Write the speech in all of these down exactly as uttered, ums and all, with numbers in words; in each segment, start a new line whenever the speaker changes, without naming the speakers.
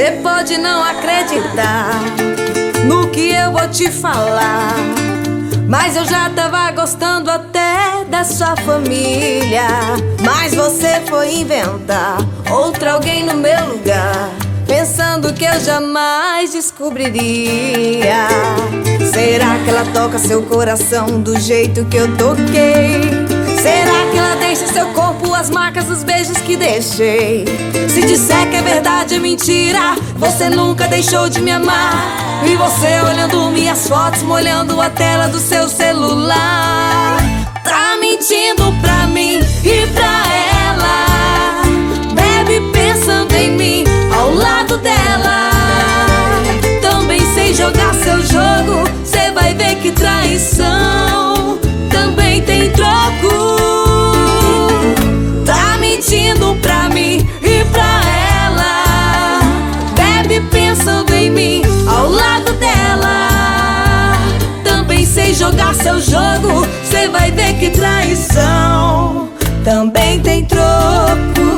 Cê pode não acreditar no que eu vou te falar, mas eu já tava gostando até da sua família. Mas você foi inventar outra alguém no meu lugar, pensando que eu jamais descobriria. Será que ela toca seu coração do jeito que eu toquei? Será que ela deixa seu corpo as marcas dos beijos que deixei? Se disser que é verdade, é mentira, você nunca deixou de me amar. E você olhando minhas fotos, molhando a tela do seu celular, tá mentindo pra mim e pra ela. Bebe pensando em mim ao lado dela. Também sei jogar seu jogo, cê vai ver que traição também tem troco. Tá mentindo pra mim e pra ela. Bebe pensando em mim ao lado dela. Também sei jogar seu jogo, cê vai ver que traição também tem troco.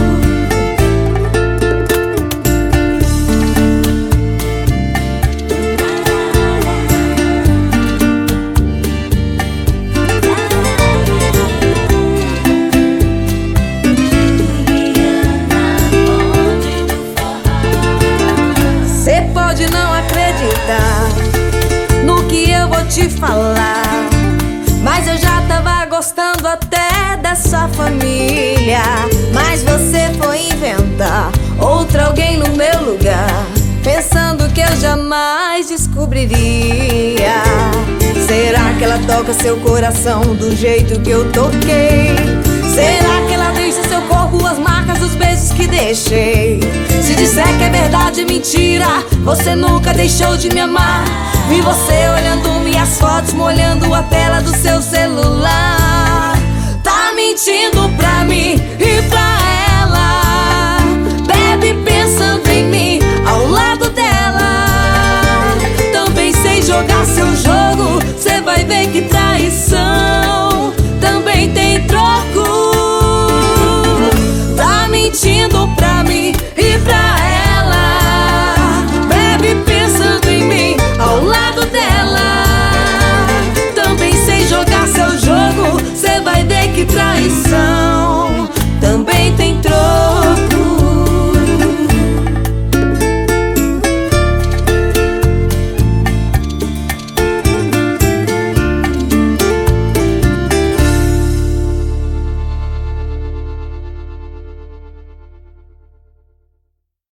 Cê pode não acreditar no que eu vou te falar, mas eu já tava gostando até da sua família. Mas você foi inventar outra alguém no meu lugar, pensando que eu jamais descobriria. Será que ela toca seu coração do jeito que eu toquei? Será que ela deixa seu corpo as marcas dos beijos que deixei? Se disser que é verdade, é mentira, você nunca deixou de me amar. Vi você olhando minhas fotos, molhando a tela do seu celular. Tá mentindo pra mim e pra